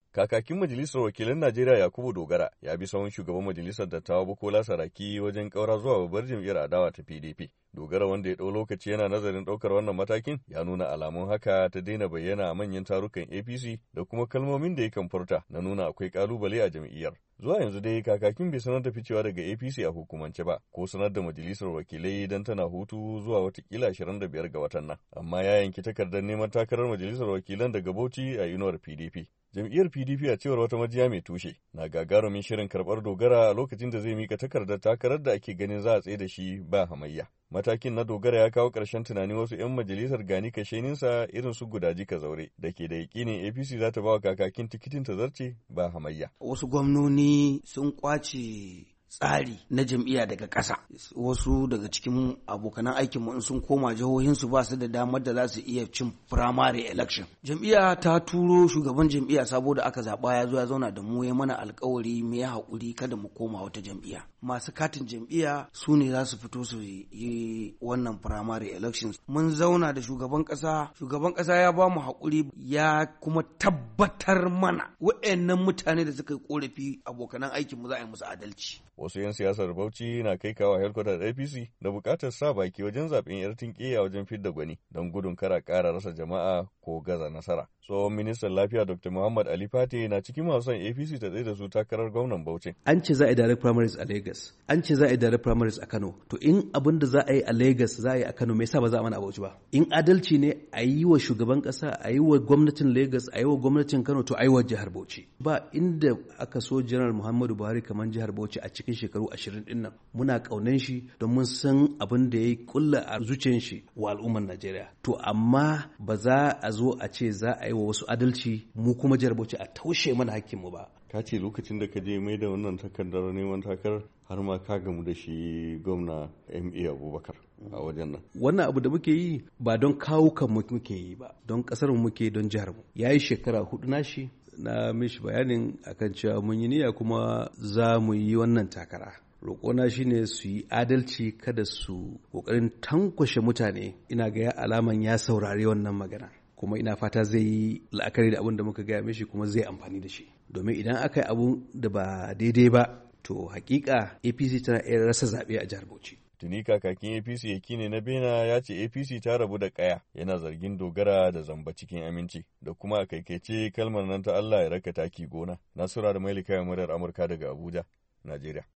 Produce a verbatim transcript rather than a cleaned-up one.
Kakakin Majalisar Wakilan Najeriya Yakubu Dogara ya bi sahun shugaban Majalisar Dattawa Bukola Saraki wajen ƙaura zuwa babbar jam'iyyar adawa ta P D P. Dogara, wanda ya ɗau lokaci yana nazarin ɗaukar wannan matakin, ya nuna alamun haka ta daina bayyana a manyan tarukan A P C da kuma kalmomin da yakan furta na nuna akwai ƙalubale a jam'iyyar. Zuwa yanzu dai kakakin bai sanar da ficewa daga A P C a hukumance ba, ko sanar da Majalisar Wakilai don tana hutu zuwa watakila ashirin da biyar ga watan nan. Amma ya yanki takardar neman takarar Majalisar Wakilan daga Bauchi a inuwar P D P. Jam'iyyar P D P, a cewar wata majiya mai tushe, na gagarumin shirin karɓar Dogara a lokacin da zai mika takardar takarar da ake ganin za a tsaye da shi ba hamayya. Matakin na Dogara ya kawo ƙarshen tunanin wasu 'yan majalisar gani kasheninsa irin su Gudaji Kazaure da ke da yakinin A P C za ta ba wa kakakin tikitin tazarce ba hamayya. Wasu gwamnoni sun kwace tsari na jam'iyya daga ƙasa. Wasu daga cikin abokanan aikinmu in sun koma jihohinsu ba su da damar da za su iya cin primary election. Jam'iyya ta turo shugaban jam'iyya saboda aka zaɓa ya zo ya zauna da mu ya mana alkawari mu ya haƙuri kada mu koma wata jam'iyya. Masu katin jam'iyya su ne za su fito su yi wannan primary elections. Mun zauna da shugaban ƙasa, shugaban ƙasa ya ba mu haƙuri ya kuma tabbatar mana waɗannan mutane da suka yi ƙorafi abokanan aikinmu za a yi musu adalci. Wasu 'yan siyasar Bauchi na kai kawo helkwatar A P C da bukatar sa baki wajen zaben yar tinke a wajen fidda gwani don gudun kara ƙara rasa jama'a ko gaza nasara. Tsohon ministan lafiya Doctor Muhammad Ali Fate na cikin masu son A P C ta tsaye da su takarar gwamnan Bauchi. An ce za a yi direct primaries a Lagos, an ce za a yi direct primaries a Kano. To in abin da za a yi a Lagos za a yi a Kano, me yasa ba za a mana a Bauchi ba? In adalci ne a yi wa shugaban ƙasa, a yi wa gwamnatin Lagos, a yi wa gwamnatin Kano, to a yi wa jihar Bauchi. Ba inda aka so General Muhammadu Buhari kamar jihar Bauchi a cikin shekaru ashirin din nan. Muna ƙaunan shi don mun san abin da ya kulla a zuciyar shi wa al'ummar Najeriya. To amma ba za a zo a ce za a yi wa wasu adalci mu kuma jihar Bauchi a taushe mana hakkinmu ba. Ka ce lokacin da ka je mai da wannan takardar neman takarar har ma ka gamu da shi gwamna M A Abubakar a wajen nan. Wannan abu da muke yi ba don kawo kan muke yi ba, don kasar mu muke, don jihar mu. Yayi shekara hudu nashi, na mishi bayanin akan cewa mun yi niyya kuma za mu yi wannan takara. Roƙona shi ne su yi adalci, kada su ƙoƙarin tankwashe mutane. Ina ga ya alaman ya saurari wannan magana, kuma ina fata zai yi la'akari da abin da muka gaya mishi kuma zai amfani da shi. Domin idan aka yi abu da ba daidai ba, to hakika A P C tana iya rasa zaɓe a jihar Bauchi. Tuni kakakin A P C Yakine na Bena ya ce A P C ta rabu da ƙaya, yana zargin Dogara da zamba cikin aminci da kuma a kaikaice kalmar nan ta Allah ya raka taki gona. Nasura da Mailika muryar Amurka daga Abuja, Najeriya.